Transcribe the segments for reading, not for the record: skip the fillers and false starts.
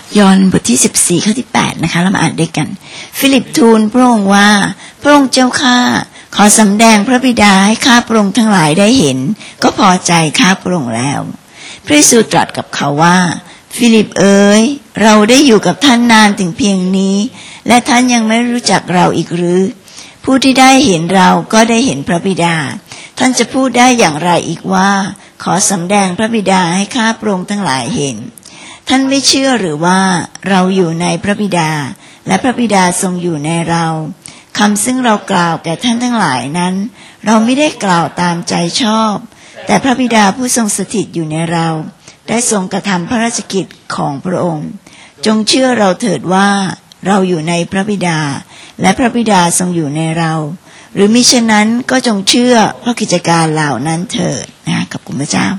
ยอห์นบทที่14ข้อที่8นะคะเรามาอ่านด้วยกันฟิลิปทูลพระองค์ว่าพระองค์เจ้าข้าขอสำแดงพระบิดาให้ข้าพระองค์ทั้งหลายได้เห็นก็พอใจข้าพระองค์แล้วพระเยซูตรัสกับเขาว่าฟิลิปเอ๋ยเราได้อยู่กับท่านนานถึงเพียงนี้และท่านยังไม่รู้จักเราอีกหรือผู้ที่ได้เห็นเราก็ได้เห็นพระบิดาท่านจะพูดได้อย่างไรอีกว่าขอสำแดงพระบิดาให้ข้าพระองค์ทั้งหลายเห็นท่านไม่เชื่อหรือว่าเราอยู่ในพระบิดาและพระบิดาทรงอยู่ในเราคำซึ่งเรากล่าวแก่ท่านทั้งหลายนั้นเราไม่ได้กล่าวตามใจชอบแต่พระบิดาผู้ทรงสถิตอยู่ในเราได้ทรงกระทำพระราชกิจของพระองค์จงเชื่อเราเถิดว่าเราอยู่ในพระบิดาและพระบิดาทรงอยู่ในเราหรือมิฉะนั้นก็จงเชื่อพระกิจการเหล่านั้นเถิดนะขอบคุณพระเจ้า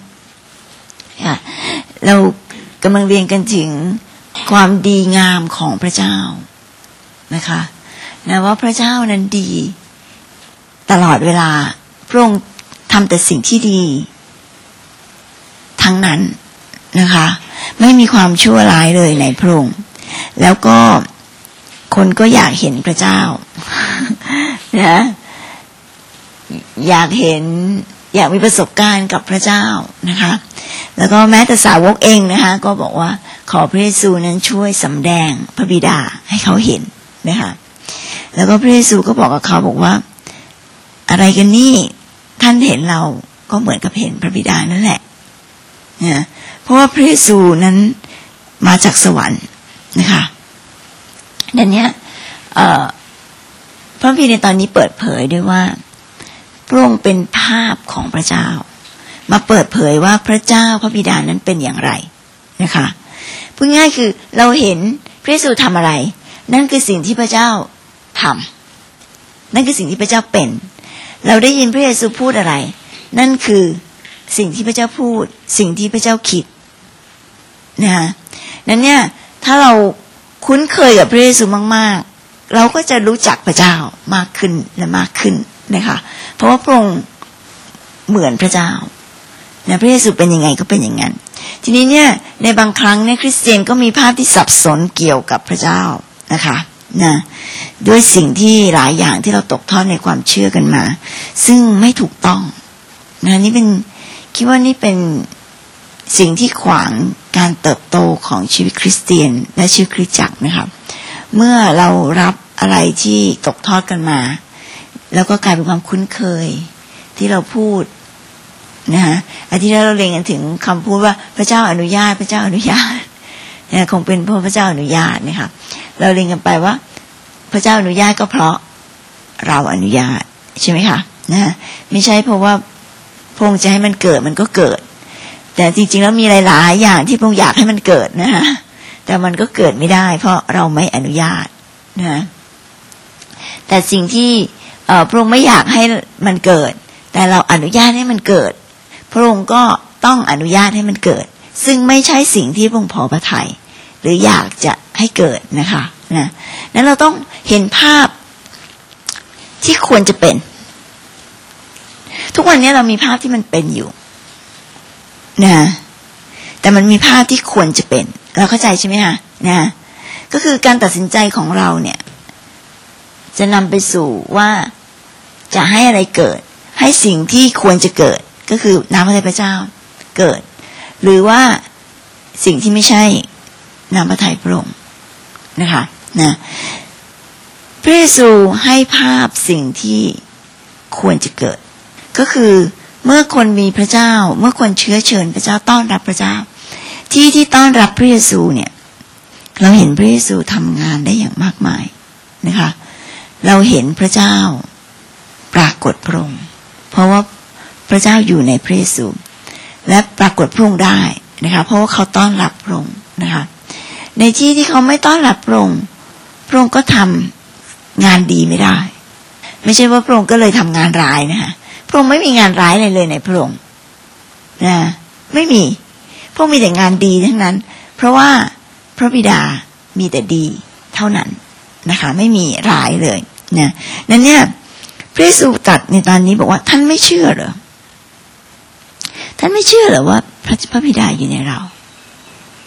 เรากำลังเรียนกันถึงความดีงามของพระเจ้านะคะนะว่าพระเจ้านั้นดีตลอดเวลาพระองค์ทำแต่สิ่งที่ดีทั้งนั้นนะคะไม่มีความชั่วร้ายเลยในพระองค์แล้วก็คนก็อยากเห็นพระเจ้านะอยากมีประสบการณ์กับพระเจ้านะคะแล้วก็แม้แต่สาวกเองนะคะก็บอกว่าขอพระเยซูนั้นช่วยสำแดงพระบิดาให้เขาเห็นนะคะแล้วก็พระเยซูก็บอกกับเขาบอกว่าอะไรกันนี่ท่านเห็นเราก็เหมือนกับเห็นพระบิดานั่นแหละนะเพราะว่าพระเยซูนั้นมาจากสวรรค์นะคะดังนี้พระคัมภีร์ในตอนนี้เปิดเผยด้วยว่าพระองค์เป็นภาพของพระเจ้ามาเปิดเผยว่าพระเจ้าพระบิดานั้นเป็นอย่างไรนะคะพูดง่ายคือเราเห็นพระเยซูทำอะไรนั่นคือสิ่งที่พระเจ้าทำนั่นคือสิ่งที่พระเจ้าเป็นเราได้ยินพระเยซูพูดอะไรนั่นคือสิ่งที่พระเจ้าพูดสิ่งที่พระเจ้าคิดนะคะนั้นเนี่ยถ้าเราคุ้นเคยกับพระเยซูมากๆเราก็จะรู้จักพระเจ้ามากขึ้นและมากขึ้นนะคะเพราะว่าพระองค์เหมือนพระเจ้านะพระเยซูเป็นยังไงก็เป็นอย่างนั้นทีนี้เนี่ยในบางครั้งเนี่ยคริสเตียนก็มีภาพที่สับสนเกี่ยวกับพระเจ้านะคะนะด้วยสิ่งที่หลายอย่างที่เราตกทอดในความเชื่อกันมาซึ่งไม่ถูกต้องนะนี่เป็นคิดว่านี่เป็นสิ่งที่ขวางการเติบโตของชีวิตคริสเตียนและชีวิตคริสตจักรนะครับเมื่อเรารับอะไรที่ตกทอดกันมาแล้วก็กลายเป็นความคุ้นเคยที่เราพูดนะฮะอาทิตย์ที่เราเรียนกันถึงคำพูดว่าพระเจ้าอนุญาตพระเจ้าอนุญาตคงเป็นเพราะพระเจ้าอนุญาตนะคะเราเรียนกันไปว่าพระเจ้าอนุญาตก็เพราะเราอนุญาตใช่ไหมคะนะไม่ใช่เพราะว่าพระองค์จะให้มันเกิดมันก็เกิดแต่จริงๆแล้วมีหลายๆอย่างที่พระองค์อยากให้มันเกิดนะฮะแต่มันก็เกิดไม่ได้เพราะเราไม่อนุญาตนะแต่สิ่งที่พระองค์ไม่อยากให้มันเกิดแต่เราอนุญาตให้มันเกิดพระองค์ก็ต้องอนุญาตให้มันเกิดซึ่งไม่ใช่สิ่งที่พระองค์พอพระทัยหรืออยากจะให้เกิดนะคะนะนั้นเราต้องเห็นภาพที่ควรจะเป็นทุกวันนี้เรามีภาพที่มันเป็นอยู่นะแต่มันมีภาพที่ควรจะเป็นเราเข้าใจใช่ไหมคะนะก็คือการตัดสินใจของเราเนี่ยจะนำไปสู่ว่าจะให้อะไรเกิดให้สิ่งที่ควรจะเกิดก็คือน้ำพระทัยพระเจ้าเกิดหรือว่าสิ่งที่ไม่ใช่น้ำพระทัยพระองค์นะคะนะพระเยซูให้ภาพสิ่งที่ควรจะเกิดก็คือเมื่อคนมีพระเจ้าเมื่อคนเชื้อเชิญพระเจ้าต้อนรับพระเจ้าที่ต้อนรับพระเยซูเนี่ยเราเห็นพระเยซูทำงานได้อย่างมากมายนะคะเราเห็นพระเจ้าปรากฏพระองค์เพราะว่าพระเจ้าอยู่ในพระเยซูและปรากฏพระองค์ได้นะคะเพราะว่าเขาต้อนรับพระองค์นะคะในที่เขาไม่ต้อนรับพระองค์พระองค์ก็ทำงานดีไม่ได้ไม่ใช่ว่าพระองค์ก็เลยทำงานร้ายนะคะพระองค์ไม่มีงานร้ายอะไรเลยในพระองค์นะไม่มีพระองค์มีแต่งานดีทั้งนั้นเพราะว่าพระบิดามีแต่ดีเท่านั้นนะคะไม่มีร้ายเลยนะนั้นเนี่ยพระเยซูตรัสในตอนนี้บอกว่าท่านไม่เชื่อเหรอท่านไม่เชื่อเหรอว่าพระบิดาอยู่ในเราท่าน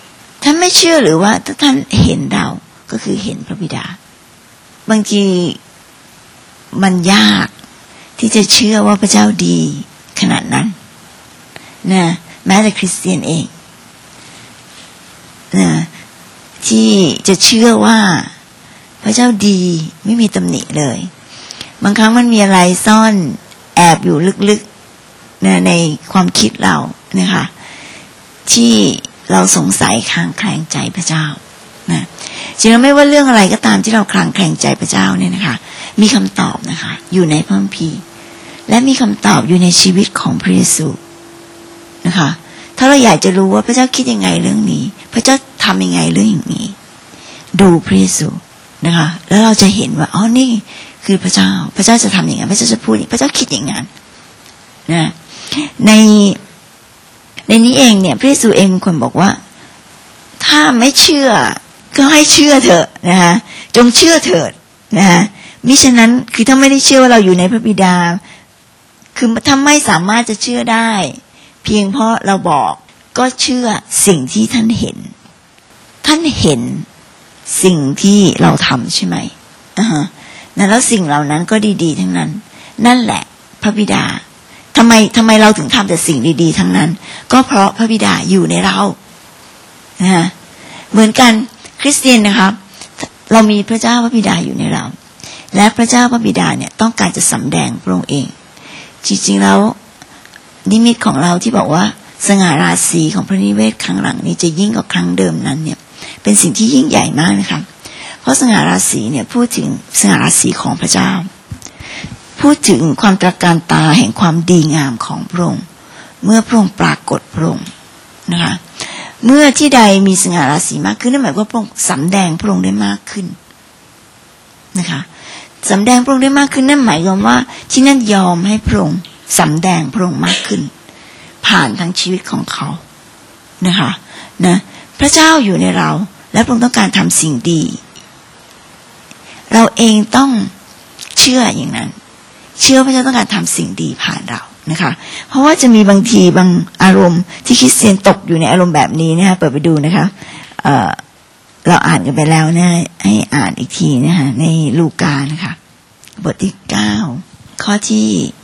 านไม่เชื่อหรือว่าถ้าท่านเห็นเราก็คือเห็นพระบิดาบางทีมันยากที่จะเชื่อว่าพระเจ้าดีขนาดนั้นนะแม้แต่คริสเตียนเองนะที่จะเชื่อว่าพระเจ้าดีไม่มีตำหนิเลยบางครั้งมันมีอะไรซ่อนแอบอยู่ลึกๆนะในความคิดเรานะคะที่เราสงสัยคลางแคลงใจพระเจ้านะจริงๆไม่ว่าเรื่องอะไรก็ตามที่เราคลางแคลงใจพระเจ้าเนี่ยนะคะมีคำตอบนะคะอยู่ในพระคัมภีร์และมีคำตอบอยู่ในชีวิตของพระเยซูนะคะถ้าเราอยากจะรู้ว่าพระเจ้าคิดยังไงเรื่องนี้พระเจ้าทำยังไงเรื่องอย่างนี้ดูพระเยซูนะคะแล้วเราจะเห็นว่าอ๋อนี่คือพระเจ้าจะทำอย่างนั้นพระเจ้าจะพูดพระเจ้าคิดอย่างนั้นนะในนี้เองเนี่ยพระเยซูเองคนบอกว่าถ้าไม่เชื่อก็ให้เชื่อเถอะนะคะจงเชื่อเถิดนะคะมิฉะนั้นคือถ้าไม่ได้เชื่อว่าเราอยู่ในพระบิดาคือถ้าไม่สามารถจะเชื่อได้เพียงเพราะเราบอกก็เชื่อสิ่งที่ท่านเห็นสิ่งที่เราทำใช่ไหมแล้วสิ่งเหล่านั้นก็ดีๆทั้งนั้นนั่นแหละพระบิดาทำไมเราถึงทำแต่สิ่งดีๆทั้งนั้นก็เพราะพระบิดาอยู่ในเราเหมือนกันคริสเตียนนะครับเรามีพระเจ้าพระบิดาอยู่ในเราและพระเจ้าพระบิดาเนี่ยต้องการจะสำแดงพระองค์เองจริงๆแล้วนิมิตของเราที่บอกว่าสง่าราศีของพระนิเวศครั้งหลังนี้จะยิ่งกว่าครั้งเดิมนั้นเนี่ยเป็นสิ่งที่ยิ่งใหญ่มากนะครับเพราะสง่าราศีเนี่ยพูดถึงสง่าราศีของพระเจ้าพูดถึงความตระการตาแห่งความดีงามของพระองค์เมื่อพระองค์ปรากฏพระองค์นะคะเมื่อที่ใดมีสง่าราศีมากขึ้นนั่นหมายความว่าพระองค์สำแดงพระองค์ได้มากขึ้นนะคะสำแดงพระองค์ได้มากขึ้นนั่นหมายความว่าที่นั่นยอมให้พระองค์สำแดงพระองค์มากขึ้นผ่านทั้งชีวิตของเขานะคะนะพระเจ้าอยู่ในเราและพระองค์ต้องการทำสิ่งดีเราเองต้องเชื่ออย่างนั้นเชื่อพระเจ้าต้องการทำสิ่งดีผ่านเรานะคะเพราะว่าจะมีบางทีบางอารมณ์ที่คริสเตียนตกอยู่ในอารมณ์แบบนี้นะคะเปิดไปดูนะคะเราอ่านกันไปแล้วนะให้อ่านอีกทีนะคะในลูกานะคะบทที่9ข้อที่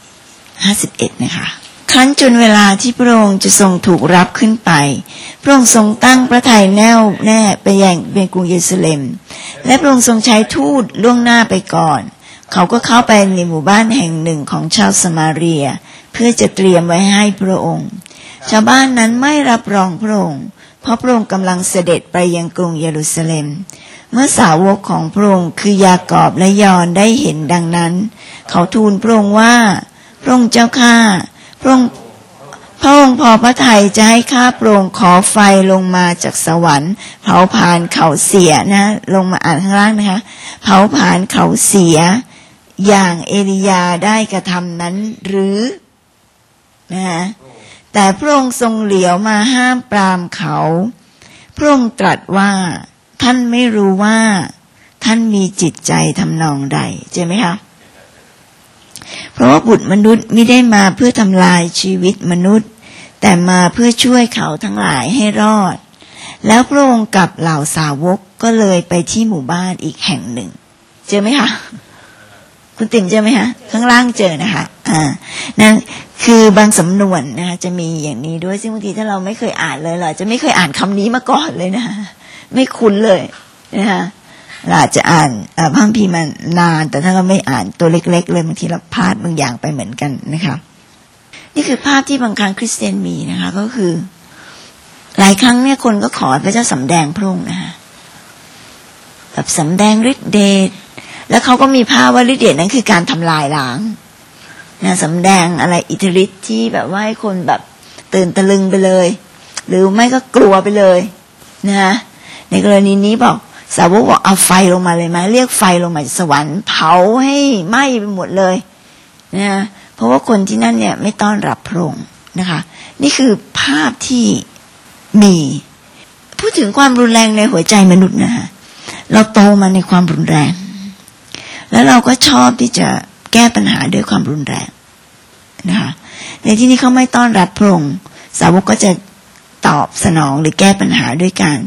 51นะคะครั้นจนเวลาที่พระองค์จะทรงถูกรับขึ้นไปพระองค์ทรงตั้งพระทัยแน่วแน่ไปยังกรุงเยรูซาเล็มและพระองค์ทรงใช้ทูตล่วงหน้าไปก่อนเขาก็เข้าไปในหมู่บ้านแห่งหนึ่งของชาวสมาเรียเพื่อจะเตรียมไว้ให้พระองค์ชาวบ้านนั้นไม่รับรองพระองค์เพราะพระองค์กำลังเสด็จไปยังกรุงเยรูซาเล็มเมื่อสาวกของพระองค์คือยากอบและยอห์นได้เห็นดังนั้นเขาทูลพระองค์ว่าพระองค์เจ้าข้าพระองค์พอพระทัยจะให้ข้าพระองค์ขอไฟลงมาจากสวรรค์เผาผลาญเขาเสียนะลงมาอ่านข้างล่างนะคะเผาผลาญเขาเสียอย่างเอลียาได้กระทำนั้นหรือนะแต่พระองค์ทรงเหลียวมาห้ามปรามเขาพระองค์ตรัสว่าท่านไม่รู้ว่าท่านมีจิตใจทำนองใดใช่ไหมคะเพราะว่าบุตรมนุษย์ไม่ได้มาเพื่อทำลายชีวิตมนุษย์แต่มาเพื่อช่วยเขาทั้งหลายให้รอดแล้วพระองค์กับเหล่าสาวกก็เลยไปที่หมู่บ้านอีกแห่งหนึ่งเจอไหมคะคุณติ๋มเจอไหมคะข้างล่างเจอนะคะนั่นคือบางสำนวนนะคะจะมีอย่างนี้ด้วยซึ่งบางทีถ้าเราไม่เคยอ่านเลยเราจะไม่เคยอ่านคำนี้มาก่อนเลยนะคะไม่คุ้นเลยนะคะเราอาจจะอ่านพระคัมภีร์มานานแต่ถ้าเราไม่อ่านตัวเล็กๆเลยบางทีเราพลาดบางอย่างไปเหมือนกันนะคะนี่คือภาพที่บางครั้งคริสเตียนมีนะคะก็คือหลายครั้งเนี่ยคนก็ขอพระเจ้าสำแดงพระองค์นะคะแบบสำแดงฤทธิ์เดชแล้วเขาก็มีภาพว่าฤทธิ์เดชนั้นคือการทำลายล้างนะสำแดงอะไรอิทธิฤทธิ์ที่แบบว่าให้คนแบบตื่นตะลึงไปเลยหรือไม่ก็กลัวไปเลยนะในกรณีนี้บอกสาวกบอกเอาไฟลงมาเลยไหมเรียกไฟลงมาจากสวรรค์เผาให้ไหม้ไปหมดเลยนะเพราะว่าคนที่นั่นเนี่ยไม่ต้อนรับพระองค์นะคะนี่คือภาพที่มีพูดถึงความรุนแรงในหัวใจมนุษย์นะคะเราโตมาในความรุนแรงแล้วเราก็ชอบที่จะแก้ปัญหาด้วยความรุนแรงนะคะในที่นี้เขาไม่ต้อนรับพระองค์สาวกก็จะตอบสนองหรือแก้ปัญหาด้วยการ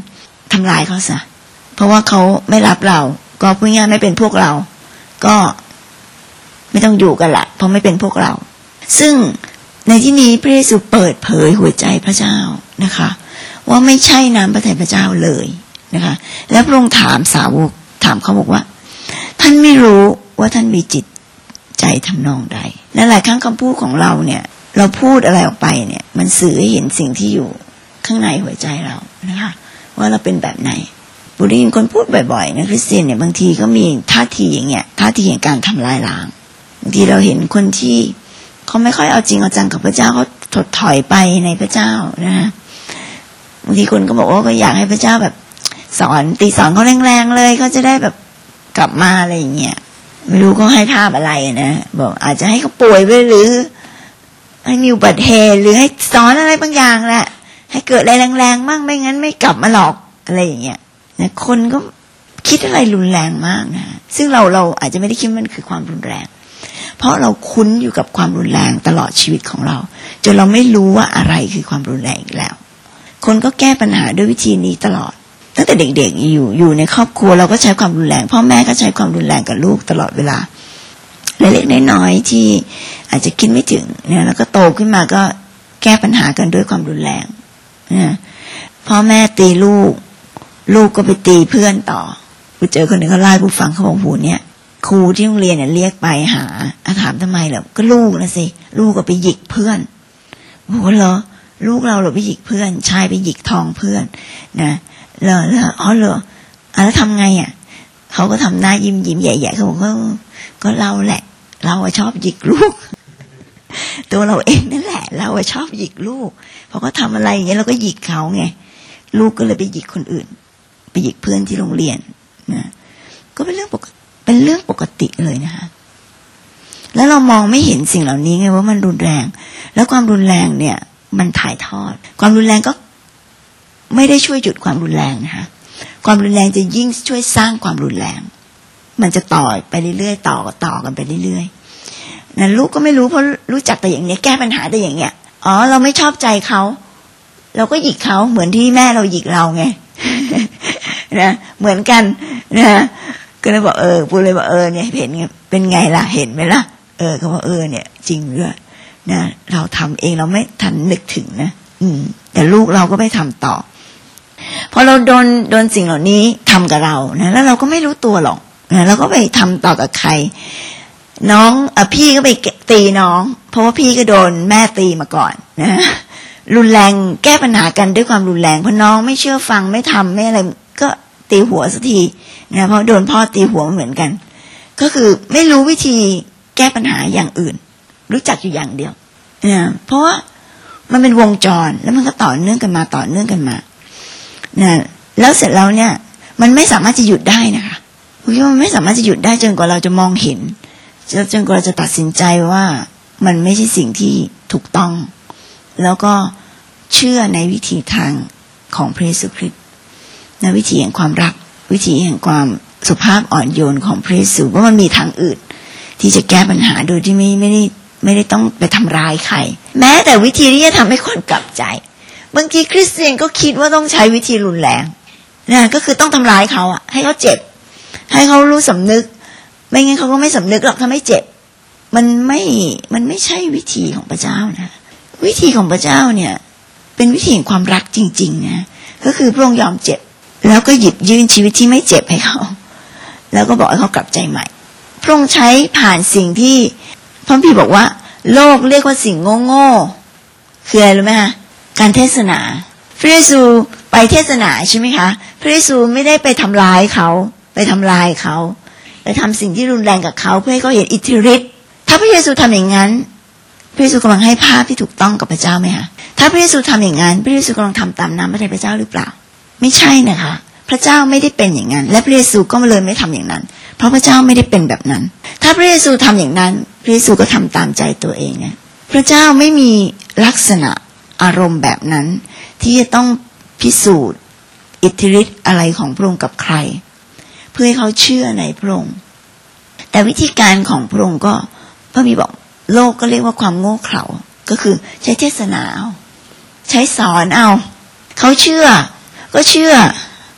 ทำลายเขาซะเพราะว่าเขาไม่รับเราก็พูดง่ายไม่เป็นพวกเราก็ไม่ต้องอยู่กันละเพราะไม่เป็นพวกเราซึ่งในที่นี้พระเยซูเปิดเผยหัวใจพระเจ้านะคะว่าไม่ใช่น้ำพระทัยพระเจ้าเลยนะคะแล้วพระองค์ถามสาวกถามเขาบอกว่าท่านไม่รู้ว่าท่านมีจิตใจทำนองใดและหลายครั้งคำพูดของเราเนี่ยเราพูดอะไรออกไปเนี่ยมันสื่อให้เห็นสิ่งที่อยู่ข้างในหัวใจเรานะคะว่าเราเป็นแบบไหนบุรีคนพูดบ่อยๆนะคริสเตียนเนี่ยบางทีก็มีท่าทีอย่างเงี้ยท่าทีแห่งการทำลายล้างบางทีเราเห็นคนที่เขาไม่ค่อยเอาจริงเอาจังกับพระเจ้าเขาถดถอยไปในพระเจ้านะบางทีคนก็บอกว่าก็อยากให้พระเจ้าแบบสอนตีสอนเขาแรงๆเลยเขาจะได้แบบกลับมาอะไรอย่างเงี้ยไม่รู้เขาให้ท่าอะไรนะบอกอาจจะให้เขาป่วยไปหรือให้มีอุบัติเหตุหรือให้สอนอะไรบางอย่างแหละให้เกิดอะไรแรงๆมั่งไม่งั้นไม่กลับมาหรอกอะไรอย่างเงี้ยนะคนก็คิดอะไรรุนแรงมากนะซึ่งเราอาจจะไม่ได้คิดมันคือความรุนแรงเพราะเราคุ้นอยู่กับความรุนแรงตลอดชีวิตของเราจนเราไม่รู้ว่าอะไรคือความรุนแรงอีกแล้วคนก็แก้ปัญหาด้วยวิธีนี้ตลอดตั้งแต่เด็กๆอยู่ในครอบครัวเราก็ใช้ความรุนแรงพ่อแม่ก็ใช้ความรุนแรงกับลูกตลอดเวลาเล็กๆน้อยๆที่อาจจะคิดไม่ถึงเนี่ยแล้วก็โตขึ้นมาก็แก้ปัญหากันด้วยความรุนแรงนะพ่อแม่ตีลูกก็ไปตีเพื่อนต่อกูเจอคนหนึ่งเขาเล่าให้ผู้ฟังเขาบอกหูเนี่ยครูที่โรงเรียนเนี่ยเรียกไปหาถามทำไมเหรอก็ลูกนะสิลูกก็ไปหยิกเพื่อนบอกว่าเหรอลูกเราเหรอไปหยิกเพื่อนชายไปหยิกทองเพื่อนนะเหรออ๋อเหรอแล้วทำไงอ่ะเขาก็ทำหน้ายิ้มแย่ๆเขาบอกก็เราแหละเราชอบหยิกลูกตัวเราเองนั่นแหละเราชอบหยิกลูกพอเขาทำอะไรอย่างเงี้ยเราก็หยิกเขาไงลูกก็เลยไปหยิกคนอื่นไปหยิกเพื่อนที่โรงเรียนนะก็เป็นเรื่องปกติเลยนะคะแล้วเรามองไม่เห็นสิ่งเหล่านี้ไงว่ามันรุนแรงแล้วความรุนแรงเนี่ยมันถ่ายทอดความรุนแรงก็ไม่ได้ช่วยหยุดความรุนแรงนะคะความรุนแรงจะยิ่งช่วยสร้างความรุนแรงมันจะต่อไปเรื่อยๆต่อกันไปเรื่อยๆนั่นลูกก็ไม่รู้เพราะรู้จักแต่อย่างเนี้ยแก้ปัญหาแต่อย่างเนี้ยอ๋อเราไม่ชอบใจเขาเราก็หยิกเขาเหมือนที่แม่เราหยิกเราไง นะเหมือนกันนะก็เลยบอกพูดเลยบอกเนี่ยเห็นเป็นไงล่ะเห็นไหมล่ะเขาบอกเนี่ยจริงด้วยนะเราทำเองเราไม่ทันนึกถึงนะแต่ลูกเราก็ไม่ทำต่อพอเราโดนสิ่งเหล่านี้ทำกับเรานะแล้วเราก็ไม่รู้ตัวหรอกนะเราก็ไปทำต่อกับใครน้องพี่ก็ไปตีน้องเพราะว่าพี่ก็โดนแม่ตีมาก่อนนะรุนแรงแก้ปัญหากันด้วยความรุนแรงเพราะน้องไม่เชื่อฟังไม่ทำไม่อะไรก็ตีหัวสักทีนะเพราะโดนพ่อตีหัวเหมือนกันก็คือไม่รู้วิธีแก้ปัญหาอย่างอื่นรู้จักอยู่อย่างเดียวนะเพราะว่ามันเป็นวงจรแล้วมันก็ต่อเนื่องกันมานะแล้วเสร็จแล้วเนี่ยมันไม่สามารถจะหยุดได้นะคะผมคิดว่ามันไม่สามารถจะหยุดได้จนกว่าเราจะมองเห็นจนกว่าเราจะตัดสินใจว่ามันไม่ใช่สิ่งที่ถูกต้องแล้วก็เชื่อในวิธีทางของพระเยซูคริสต์ในวิธีแห่งความรักวิธีแห่งความสุภาพอ่อนโยนของพระเยซูว่ามันมีทางอื่นที่จะแก้ปัญหาโดยที่ไม่ได้ต้องไปทำร้ายใครแม้แต่วิธีที่จะทำให้คนกลับใจบางทีคริสเตียนก็คิดว่าต้องใช้วิธีรุนแรงนะก็คือต้องทำร้ายเขาอ่ะให้เขาเจ็บให้เขารู้สำนึกไม่งั้นเขาก็ไม่สำนึกหรอกถ้าไม่เจ็บมันไม่ใช่วิธีของพระเจ้านะวิธีของพระเจ้าเนี่ยเป็นวิธีแห่งความรักจริงๆนะก็คือพระองค์ยอมเจ็บแล้วก็หยิบยื่นชีวิตที่ไม่เจ็บให้เขาแล้วก็บอกให้เขากลับใจใหม่พระองค์ใช้ผ่านสิ่งที่พระพี่บอกว่าโลกเรียกว่าสิ่งโง่ๆคืออะไรรู้ไหมคะการเทศนาพระเยซูไปเทศนาใช่ไหมคะพระเยซูไม่ได้ไปทำลายเขาไปทำลายเขาไปทำสิ่งที่รุนแรงกับเขาเพื่อให้เขาเห็นอิทธิฤทธิ์ถ้าพระเยซูทำอย่างนั้นพระเยซูกำลังให้ภาพที่ถูกต้องกับพระเจ้าไหมคะถ้าพระเยซูทำอย่างนั้นพระเยซูกำลังทำตามน้ำพระทัยพระเจ้าหรือเปล่าไม่ใช่นะคะพระเจ้าไม่ได้เป็นอย่างนั้นและพระเยซูก็เลยไม่ทำอย่างนั้นเพราะพระเจ้าไม่ได้เป็นแบบนั้นถ้าพระเยซูทำอย่างนั้นพระเยซูก็ทำตามใจตัวเองนะพระเจ้าไม่มีลักษณะอารมณ์แบบนั้นที่จะต้องพิสูจน์อิทธิฤทธิ์อะไรของพระองค์กับใครเพื่อให้เขาเชื่อในพระองค์แต่วิธีการของพระองค์ก็พระบิดาบอกโลกก็เรียกว่าความโง่เขลาก็คือใช้เทศนาเอาใช้สอนเอาเขาเชื่อก็เชื่อ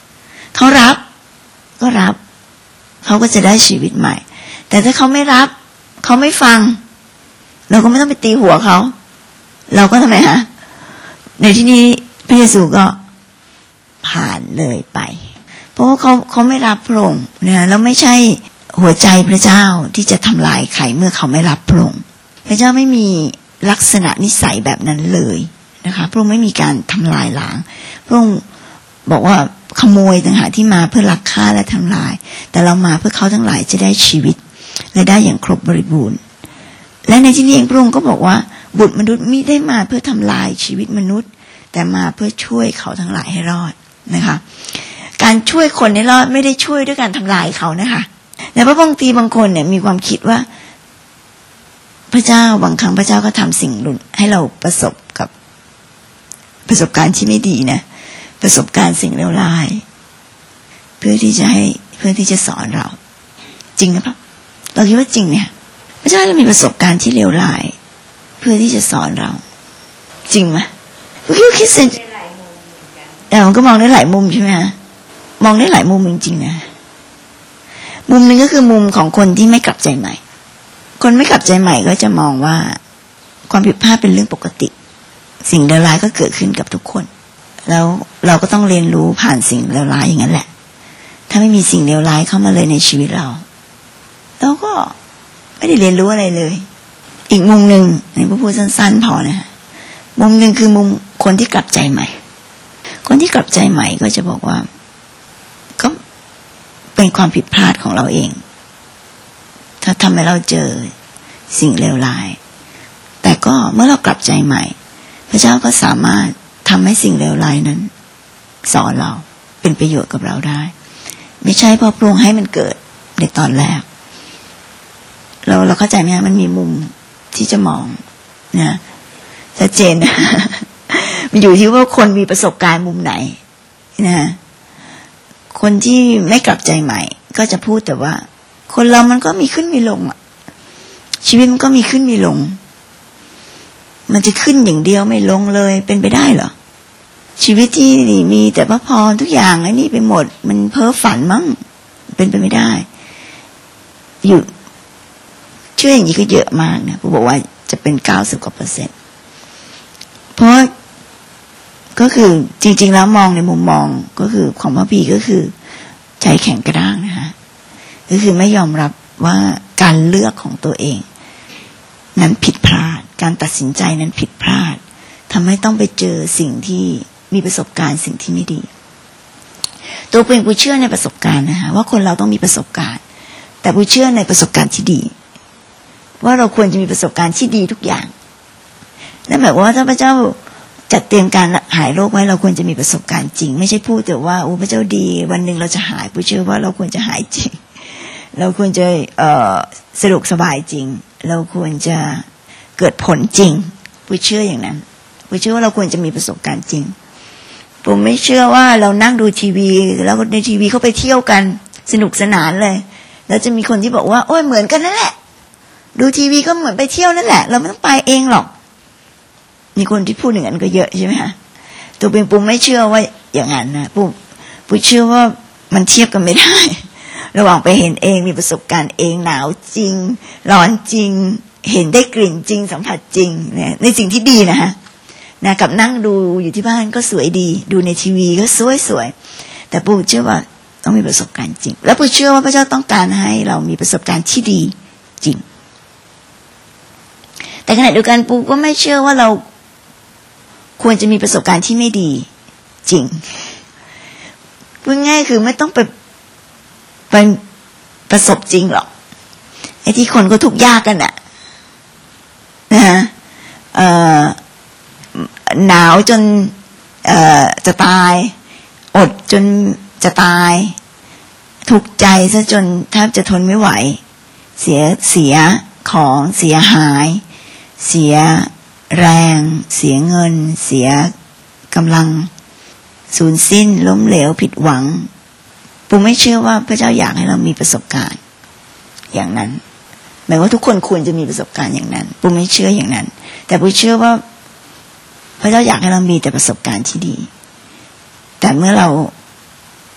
เขารับก็รับเขาก็จะได้ชีวิตใหม่แต่ถ้าเขาไม่รับเขาไม่ฟังเราก็ไม่ต้องไปตีหัวเขาเราก็ทำไมฮะในที่นี้พระเยซูก็ผ่านเลยไปเพราะว่าเขาไม่รับพระองค์นะแล้วไม่ใช่หัวใจพระเจ้าที่จะทำลายใครเมื่อเขาไม่รับพระองค์พระเจ้าไม่มีลักษณะนิสัยแบบนั้นเลยนะคะพระองค์ไม่มีการทำลายล้างพระองค์บอกว่าขโมยต่างหากที่มาเพื่อลักฆ่าและทำลายแต่เรามาเพื่อเขาทั้งหลายจะได้ชีวิตและได้อย่างครบบริบูรณ์และในที่นี้เองพระองค์ก็บอกว่าบุตรมนุษย์มิได้มาเพื่อทำลายชีวิตมนุษย์แต่มาเพื่อช่วยเขาทั้งหลายให้รอดนะคะการช่วยคนให้รอดไม่ได้ช่วยด้วยการทำลายเขานะคะแต่บางทีบางคนเนี่ยมีความคิดว่าพระเจ้าบางครั้งพระเจ้าก็ทำสิ่งให้เราประสบกับประสบการณ์ที่ไม่ดีนะประสบการณ์สิ่งเลวร้ายเพื่อที่จะสอนเราจริงหรือเปล่าเราคิดว่าจริงเนี่ยพระเจ้าจะมีประสบการณ์ที่เลวร้ายเพื่อที่จะสอนเราจริงไหมคิดเส้นแต่มันก็มองได้หลายมุมใช่ไหมฮะมองได้หลายมุมจริงๆนะมุมหนึ่งก็คือมุมของคนที่ไม่กลับใจใหม่คนไม่กลับใจใหม่ก็จะมองว่าความผิดพลาดเป็นเรื่องปกติสิ่งเลวร้ายก็เกิดขึ้นกับทุกคนแล้วเราก็ต้องเรียนรู้ผ่านสิ่งเลวร้ายอย่างนั้นแหละถ้าไม่มีสิ่งเลวร้ายเข้ามาเลยในชีวิตเราก็ไม่ได้เรียนรู้อะไรเลยอีกมุมหนึ่งในพระพูดสั้นๆพอนะมุมหนึ่งคือมุมคนที่กลับใจใหม่คนที่กลับใจใหม่ก็จะบอกว่าก็เป็นความผิดพลาดของเราเองถ้าทำให้เราเจอสิ่งเลวร้ายแต่ก็เมื่อเรากลับใจใหม่พระเจ้าก็สามารถทำให้สิ่งเลวร้ายนั้นสอนเราเป็นประโยชน์กับเราได้ไม่ใช่เพราะพระองค์ให้มันเกิดในตอนแรกเราเข้าใจไหมมันมีมุมที่จะมองนะชัดเจนนะมันอยู่ที่ว่าคนมีประสบการณ์มุมไหนนะคนที่ไม่กลับใจใหม่ก็จะพูดแต่ว่าคนเรามันก็มีขึ้นมีลงอ่ะชีวิตมันก็มีขึ้นมีลงมันจะขึ้นอย่างเดียวไม่ลงเลยเป็นไปได้เหรอชีวิตที่มีแต่พระพรทุกอย่างไอ้นี่ไปหมดมันเพ้อฝันมั้งเป็นไปไม่ได้อยู่เชื่ออย่างนี้ก็เยอะมากนะผู้บอกว่าจะเป็น90%เพราะก็คือจริงๆแล้วมองในมุมมองก็คือของพระบีก็คือใจแข็งกระด้างนะคะก็คือไม่ยอมรับว่าการเลือกของตัวเองนั้นผิดพลาดการตัดสินใจนั้นผิดพลาดทำให้ต้องไปเจอสิ่งที่มีประสบการณ์สิ่งที่ไม่ดีตัวเองผู้เชื่อในประสบการณ์นะคะว่าคนเราต้องมีประสบการณ์แต่ผู้เชื่อในประสบการณ์ที่ดีว่าเราควรจะมีประสบการณ์ที่ดีทุกอย่างนั่นหมายความว่าถ้าพระเจ้าจัดเตรียมการหายโรคไว้เราควรจะมีประสบการณ์จริงไม่ใช่พูดแต่ว่าโอ้พระเจ้าดีวันหนึ่งเราจะหายผู้เชื่อว่าเราควรจะหายจริงเราควรจะสะดวกสบายจริงเราควรจะเกิดผลจริงผู้เชื่ออย่างนั้นผู้เชื่อว่าเราควรจะมีประสบการณ์จริงผมไม่เชื่อว่าเรานั่งดูทีวีแล้วในทีวีเขาไปเที่ยวกันสนุกสนานเลยแล้วจะมีคนที่บอกว่าโอ้ยเหมือนกันนั่นแหละดูทีวีก็เหมือนไปเที่ยวนั่นแหละเราไม่ต้องไปเองหรอกมีคนที่พูดอย่างนั้นก็เยอะใช่ไหมคะตัวเป็นปูไม่เชื่อว่าอย่างนั้นนะปูเชื่อว่ามันเทียบกันไม่ได้ระหว่างไปเห็นเองมีประสบการณ์เองหนาวจริงร้อนจริงเห็นได้กลิ่นจริงสัมผัสจริงเนี่ยในสิ่งที่ดีนะฮะนะกับนั่งดูอยู่ที่บ้านก็สวยดีดูในทีวีก็สวยแต่ปูเชื่อว่าต้องมีประสบการณ์จริงแล้วปูเชื่อว่าพระเจ้าต้องการให้เรามีประสบการณ์ที่ดีจริงแต่ขณะเดียวกันปูก็ไม่เชื่อว่าเราควรจะมีประสบการณ์ที่ไม่ดีจริงพูดง่ายคือไม่ต้องไปประสบจริงหรอกไอ้ที่คนก็ทุกข์ยากกันน่ะนะฮะหนาวจนจะตายอดจนจะตายทุกข์ใจซะจนแทบจะทนไม่ไหวเสียของเสียหายเสียแรงเสียเงินเสียกำลังสูญสิ้นล้มเหลวผิดหวังปูไม่เชื่อว่าพระเจ้าอยากให้เรามีประสบการณ์อย่างนั้นหมายว่าทุกคนควรจะมีประสบการณ์อย่างนั้นปูไม่เชื่ออย่างนั้นแต่ปูเชื่อว่าพระเจ้าอยากให้เรามีแต่ประสบการณ์ที่ดีแต่เมื่อเรา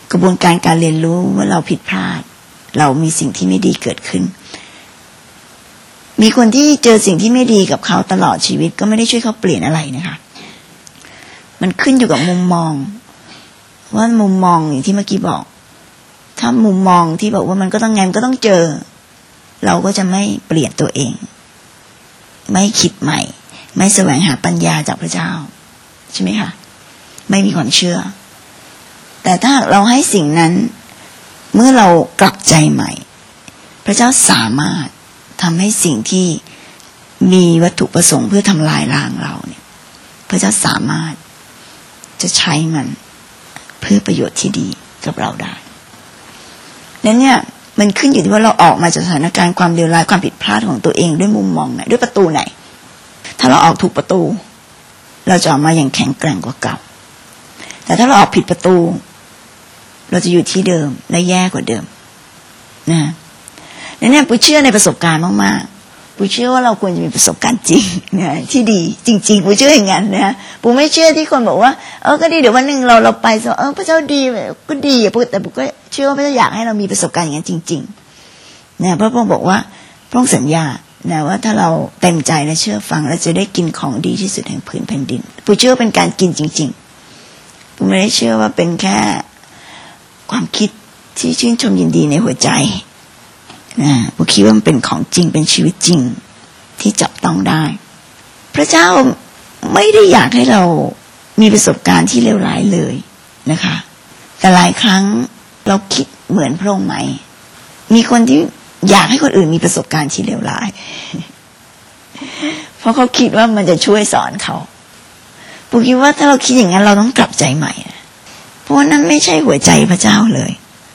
กระบวนการการเรียนรู้ว่าเราผิดพลาดเรามีสิ่งที่ไม่ดีเกิดขึ้นมีคนที่เจอสิ่งที่ไม่ดีกับเขาตลอดชีวิตก็ไม่ได้ช่วยเขาเปลี่ยนอะไรนะคะมันขึ้นอยู่กับมุมมองว่ามุมมองอย่างที่เมื่อกี้บอกถ้ามุมมองที่บอกว่ามันก็ต้องไงมันก็ต้องเจอเราก็จะไม่เปลี่ยนตัวเองไม่คิดใหม่ไม่แสวงหาปัญญาจากพระเจ้าใช่ไหมคะไม่มีความเชื่อแต่ถ้าเราให้สิ่งนั้นเมื่อเรากลับใจใหม่พระเจ้าสามารถทำให้สิ่งที่มีวัตถุประสงค์เพื่อทำลายล้างเราเนี่ยพระเจ้าสามารถจะใช้มันเพื่อประโยชน์ที่ดีกับเราได้นั้นเนี่ยมันขึ้นอยู่ที่ว่าเราออกมาจากสถานการณ์ความเลวร้ายความผิดพลาดของตัวเองด้วยมุมมองไหนด้วยประตูไหนถ้าเราออกถูกประตูเราจะออกมาอย่างแข็งแกร่งกว่าเก่าแต่ถ้าเราออกผิดประตูเราจะอยู่ที่เดิมและแย่กว่าเดิมนะนั่นเนี่ยปูเชื่อในประสบการณ์มากๆปูเชื่อว่าเราควรจะมีประสบการณ์จริงนะที่ดีจริงๆปูเชื่ออย่างนั้นนะปูไม่เชื่อที่คนบอกว่าก็ดีเดี๋ยววันหนึ่งเราไปพระเจ้าดีก็ดีแต่ปูก็เชื่อว่าพระเจ้าอยากให้เรามีประสบการณ์อย่างนั้นจริงๆนะเพราะพระองค์บอกว่าพระองค์สัญญานะว่าถ้าเราเต็มใจและเชื่อฟังเราจะได้กินของดีที่สุดแห่งผืนแผ่นดินปูเชื่อเป็นการกินจริงๆปูไม่ได้เชื่อว่าเป็นแค่ความคิดที่ชื่นชมยินดีในหัวใจนะปูคิดว่ามันเป็นของจริงเป็นชีวิตจริงที่จับต้องได้พระเจ้าไม่ได้อยากให้เรามีประสบการณ์ที่เลวร้ายเลยนะคะแต่หลายครั้งเราคิดเหมือนพระองค์ไหมมีคนที่อยากให้คนอื่นมีประสบการณ์ที่เลวร้ายเพราะเขาคิดว่ามันจะช่วยสอนเขาปูคิดว่าถ้าเราคิดอย่างนั้นเราต้องกลับใจใหม่เพราะนั้นไม่ใช่หัวใจพระเจ้าเลย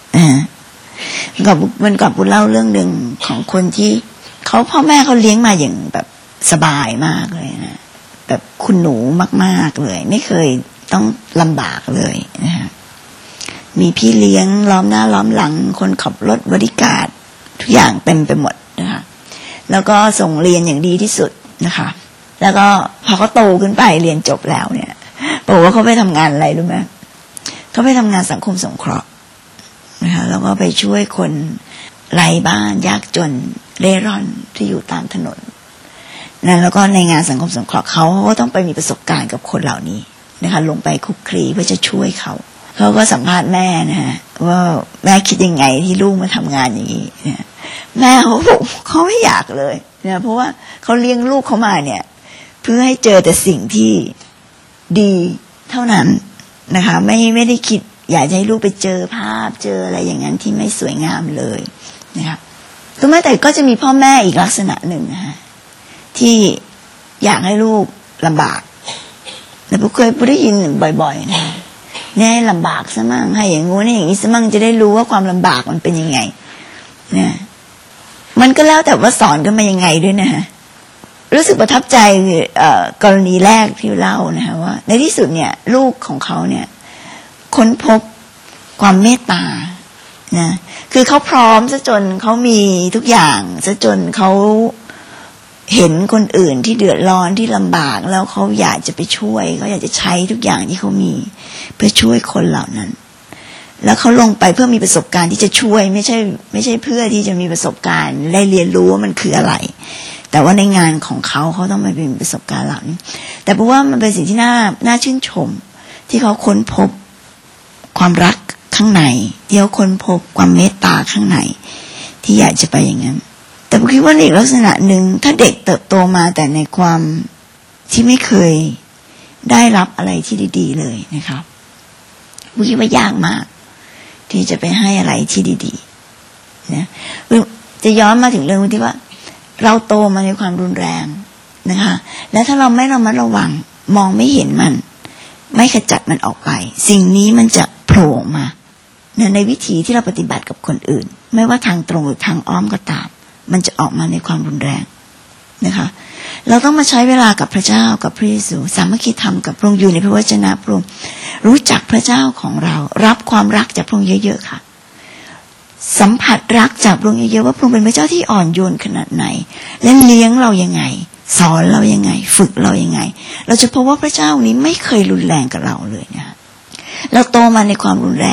มันก่อนปูเล่าเรื่องนึงของคนที่เขาพ่อแม่เขาเลี้ยงมาอย่างแบบสบายมากเลยนะแบบคุณหนูมากๆเลยไม่เคยต้องลำบากเลยนะคะมีพี่เลี้ยงล้อมหน้าล้อมหลังคนขับรถบริการทุกอย่างเต็มไปหมดนะคะแล้วก็ส่งเรียนอย่างดีที่สุดนะคะแล้วก็พอเขาโตขึ้นไปเรียนจบแล้วเนี่ยบอกว่าเขาไปทำงานอะไรรู้ไหมเขาไปทำงานสังคมสงเคราะห์นะคะแล้วก็ไปช่วยคนไร้บ้านยากจนเร่ร่อนที่อยู่ตามถนนนะแล้วก็ในงานสังคมสงเคราะห์เขาก็ต้องไปมีประสบการณ์กับคนเหล่านี้นะคะลงไปคุกคลีเพื่อจะช่วยเขาก็สัมภาษณ์แม่นะฮะว่าแม่คิดยังไงที่ลูกมาทำงานอย่างนี้เนี่ยแม่เขาบอกเขาไม่อยากเลยนะเพราะว่าเขาเลี้ยงลูกเขามาเนี่ยเพื่อให้เจอแต่สิ่งที่ดีเท่านั้นนะคะไม่ได้คิดอยากให้ลูกไปเจอภาพเจออะไรอย่างนั้นที่ไม่สวยงามเลยนะคะแต่ก็จะมีพ่อแม่อีกลักษณะหนึ่งนะฮะที่อยากให้ลูกลำบากแต่ผมเคยได้ยินบ่อยๆนะเนี่ยลำบากซะมั่งให้อย่างงู้นอย่างนี้ซะมั่งจะได้รู้ว่าความลำบากมันเป็นยังไงเนี่ยมันก็แล้วแต่ว่าสอนกันมายังไงด้วยนะฮะรู้สึกประทับใจกรณีแรกที่เล่านะคะว่าในที่สุดเนี่ยลูกของเขาเนี่ยค้นพบความเมตตานะคือเขาพร้อมซะจนเขามีทุกอย่างซะจนเขาเห็นคนอื่นที่เดือดร้อนที่ลำบากแล้วเขาอยากจะไปช่วยเขาอยากจะใช้ทุกอย่างที่เขามีเพื่อช่วยคนเหล่านั้นแล้วเขาลงไปเพื่อมีประสบการณ์ที่จะช่วยไม่ใช่เพื่อที่จะมีประสบการณ์ได้เรียนรู้ว่ามันคืออะไรแต่ว่าในงานของเขาต้องมาเป็นประสบการณ์เหล่านี้แต่เพราะว่ามันเป็นสิ่งที่น่าชื่นชมที่เขาค้นพบความรักข้างในที่เขาค้นพบความเมตตาข้างในที่อยากจะไปอย่างนั้นแต่ผมคิดว่าในลักษณะหนึ่งถ้าเด็กเติบโตมาแต่ในความที่ไม่เคยได้รับอะไรที่ดีๆเลยนะครับผมคิดว่ายากมากที่จะไปให้อะไรที่ดีๆนะจะย้อนมาถึงเรื่องที่ว่าเราโตมาในความรุนแรงนะคะและถ้าเราไม่ระมัดระวังมองไม่เห็นมันไม่ขจัดมันออกไปสิ่งนี้มันจะโผล่มาในวิธีที่เราปฏิบัติกับคนอื่นไม่ว่าทางตรงหรือทางอ้อมก็ตามมันจะออกมาในความรุนแรงนะคะเราต้องมาใช้เวลากับพระเจ้ากับพระเยซูสามัคคีธรรมกับพระองค์อยู่ในพระวจนะพระองค์รู้จักพระเจ้าของเรารับความรักจากพระองค์เยอะๆค่ะสัมผัสรักจากพระองค์เยอะๆว่าพระองค์เป็นพระเจ้าที่อ่อนโยนขนาดไหนและเลี้ยงเรายังไงสอนเรายังไงฝึกเรายังไงเราจะพบว่าพระเจ้านี้ไม่เคยรุนแรงกับเราเลยนะเราโตมาในความรุนแรง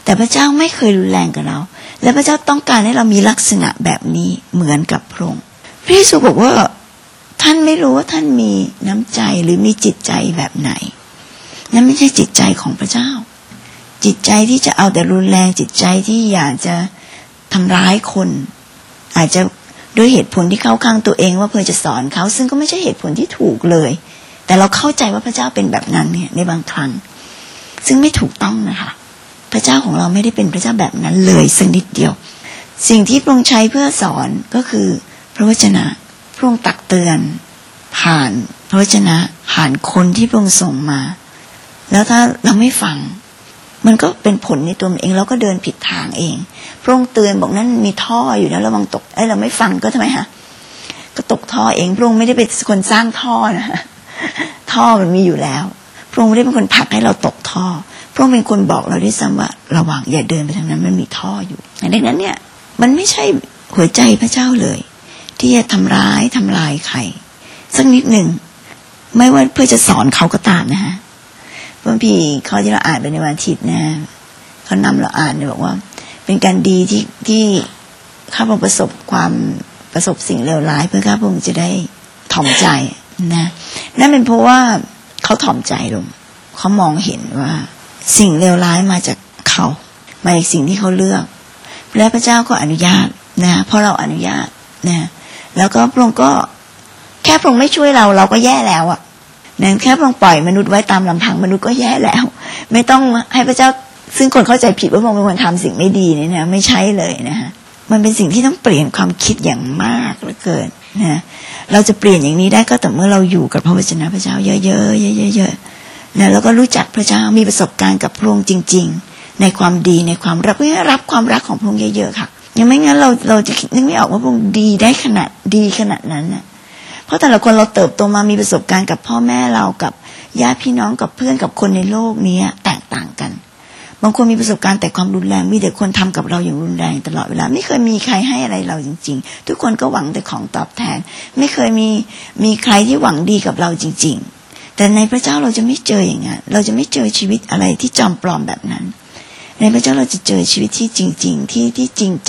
แต่พระเจ้าไม่เคยรุนแรงกับเราและพระเจ้าต้องการให้เรามีลักษณะแบบนี้เหมือนกับพระองค์พระเยซูบอกว่าท่านไม่รู้ว่าท่านมีน้ำใจหรือมีจิตใจแบบไหนนั่นไม่ใช่จิตใจของพระเจ้าจิตใจที่จะเอาแต่รุนแรงจิตใจที่อยากจะทำร้ายคนอาจจะด้วยเหตุผลที่เข้าข้างตัวเองว่าเพื่อจะสอนเขาซึ่งก็ไม่ใช่เหตุผลที่ถูกเลยแต่เราเข้าใจว่าพระเจ้าเป็นแบบนั้นเนี่ยในบางครั้งซึ่งไม่ถูกต้องนะคะพระเจ้าของเราไม่ได้เป็นพระเจ้าแบบนั้นเลยสักนิดเดียวสิ่งที่พระองค์ใช้เพื่อสอนก็คือพระวจนะพระองค์ตักเตือนผ่านพระวจนะผ่านคนที่พระองค์ส่งมาแล้วถ้าเราไม่ฟังมันก็เป็นผลในตัวมันเองเราก็เดินผิดทางเองพระองค์เตือนบอกนั่นมีท่ออยู่นะระวังตกเราไม่ฟังก็ทำไมฮะก็ตกท่อเองพระองค์ไม่ได้เป็นคนสร้างท่อนะท่อมันมีอยู่แล้วพระองค์ไม่ได้เป็นคนผลักให้เราตกท่อพระองค์เป็นคนบอกเราด้วยซ้ำว่าระวังอย่าเดินไปทางนั้นมันมีท่ออยู่ดังนั้นเนี่ยมันไม่ใช่หัวใจพระเจ้าเลยที่จะทำลายใครสักนิดหนึ่งไม่ว่าเพื่อจะสอนเขาก็ตามนะฮะบางทีเขาที่เราอ่านไปในวันอาทิตย์นะเขานำเราอ่านเนี่ยบอกว่าเป็นการดีที่ข้าพเจ้าประสบสิ่งเลวร้ายเพื่อข้าพเจ้าจะได้ถ่อมใจนะนั่นเป็นเพราะว่าเขาถ่อมใจลงเขามองเห็นว่าสิ่งเลวร้ายมาจากเขามาจากสิ่งที่เขาเลือกและพระเจ้าก็อนุญาตนะเพราะเราอนุญาตนะแล้วก็พระองค์ก็แค่พระองค์ไม่ช่วยเราก็แย่แล้วอ่ะนั่นแค่พระองค์ปล่อยมนุษย์ไว้ตามลำพังมนุษย์ก็แย่แล้วไม่ต้องให้พระเจ้าซึ่งคนเข้าใจผิดว่าพระองค์เป็นคนทำสิ่งไม่ดีเนี่ยนะไม่ใช่เลยนะฮะมันเป็นสิ่งที่ต้องเปลี่ยนความคิดอย่างมากเหลือเกินนะเราจะเปลี่ยนอย่างนี้ได้ก็แต่เมื่อเราอยู่กับพระวจนะพระเจ้าเยอะๆนะแล้วก็รู้จักพระเจ้ามีประสบการณ์กับพระองค์จริงๆในความดีในความรักเพื่อรับความรักของพระองค์เยอะๆค่ะยังไม่งั้นเราจะนึกไม่ออกว่าพระองค์ดีได้ขนาดนั้นน่ะเพราะแต่ละคนเราเติบโตมามีประสบการณ์กับพ่อแม่เรากับญาติพี่น้องกับเพื่อนกับคนในโลกนี้แตกต่างกันบางคนมีประสบการณ์แต่ความรุนแรงมีแต่คนทำกับเราอย่างรุนแรงตลอดเวลาไม่เคยมีใครให้อะไรเราจริงๆทุกคนก็หวังแต่ของตอบแทนไม่เคยมีใครที่หวังดีกับเราจริงๆแต่ในพระเจ้าเราจะไม่เจออย่างนั้นเราจะไม่เจอชีวิตอะไรที่จอมปลอมแบบนั้นในพระเจ้าเราจะเจอชีวิตที่จริงๆที่จริงใจ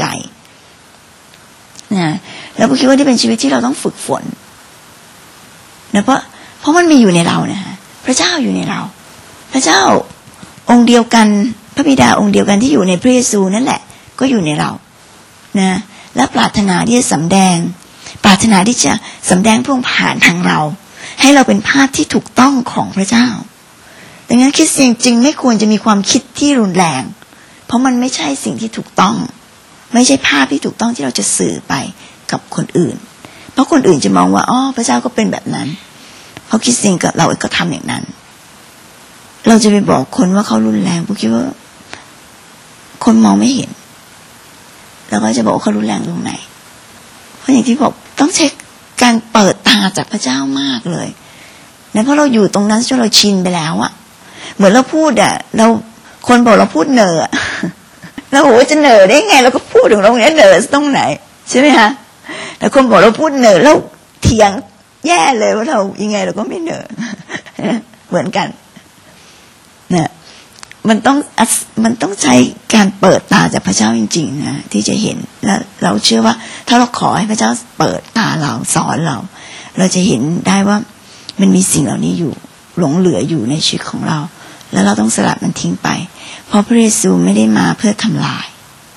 นะแล้วผมคิดว่าที่เป็นชีวิตที่เราต้องฝึกฝนนะเพราะมันมีอยู่ในเรานะพระเจ้าอยู่ในเราพระเจ้าองค์เดียวกันพระบิดาองค์เดียวกันที่อยู่ในพระเยซูนั่นแหละก็อยู่ในเรานะและปรารถนาที่จะสำแดงพระองค์ผ่านทางเราให้เราเป็นภาพที่ถูกต้องของพระเจ้าดังนั้นคริสเตียนจริงไม่ควรจะมีความคิดที่รุนแรงเพราะมันไม่ใช่สิ่งที่ถูกต้องไม่ใช่ภาพที่ถูกต้องที่เราจะสื่อไปกับคนอื่นเพราะคนอื่นจะมองว่าอ๋อพระเจ้าก็เป็นแบบนั้นเพราะคริสเตียนกับเราก็ทำอย่างนั้นเราจะไปบอกคนว่าเขารุนแรงเพราะคิดว่าคนมองไม่เห็นเราก็จะบอกว่าเขารุนแรงตรงไหนเพราะอย่างที่บอกต้องใช้การเปิดตาจากพระเจ้ามากเลยนะเพราะเราอยู่ตรงนั้นจนเราชินไปแล้วอะเหมือนเราพูดอะเราคนบอกเราพูดเหน่อเราบอกว่าจะเหน่อได้ไงเราก็พูดถึงตรงนี้เหน่อตรงไหนใช่ไหมคะแต่คนบอกเราพูดเหน่อแล้วเถียงแย่เลยว่าเรายังไงเราก็ไม่เหน่อเหมือนกันเนี่ยมันต้องใช้การเปิดตาจากพระเจ้าจริงๆนะที่จะเห็นแล้วเราเชื่อว่าถ้าเราขอให้พระเจ้าเปิดตาเราสอนเราจะเห็นได้ว่ามันมีสิ่งเหล่านี้อยู่หลงเหลืออยู่ในชีวิตของเราแล้วเราต้องสลัดมันทิ้งไปเพราะพระเยซูไม่ได้มาเพื่อทำลาย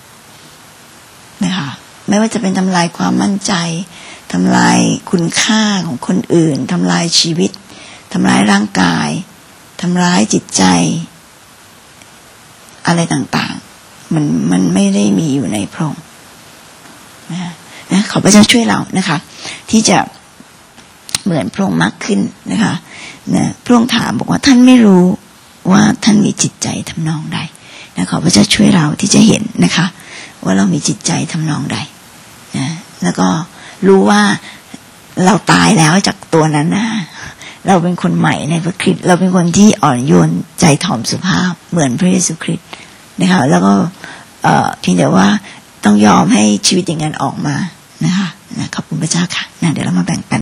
นะคะไม่ว่าจะเป็นทำลายความมั่นใจทำลายคุณค่าของคนอื่นทำลายชีวิตทำลายร่างกายทำร้ายจิตใจอะไรต่างๆมันไม่ได้มีอยู่ในพระองค์นะขอพระเจ้าช่วยเรานะคะที่จะเหมือนพระองค์มากขึ้นนะคะนะพระองค์ถามบอกว่าท่านไม่รู้ว่าท่านมีจิตใจทำนองใดนะขอพระเจ้าช่วยเราที่จะเห็นนะคะว่าเรามีจิตใจทำนองใดนะแล้วก็รู้ว่าเราตายแล้วจากตัวนั้นนะเราเป็นคนใหม่ในพระคริสต์เราเป็นคนที่อ่อนโยนใจถ่อมสุภาพเหมือนพระเยซูคริสต์นะคะแล้วก็เพียงแต่ว่าต้องยอมให้ชีวิตอย่างนั้นออกมานะคะขอบคุณพระเจ้าค่ะเดี๋ยวเรามาแบ่งปัน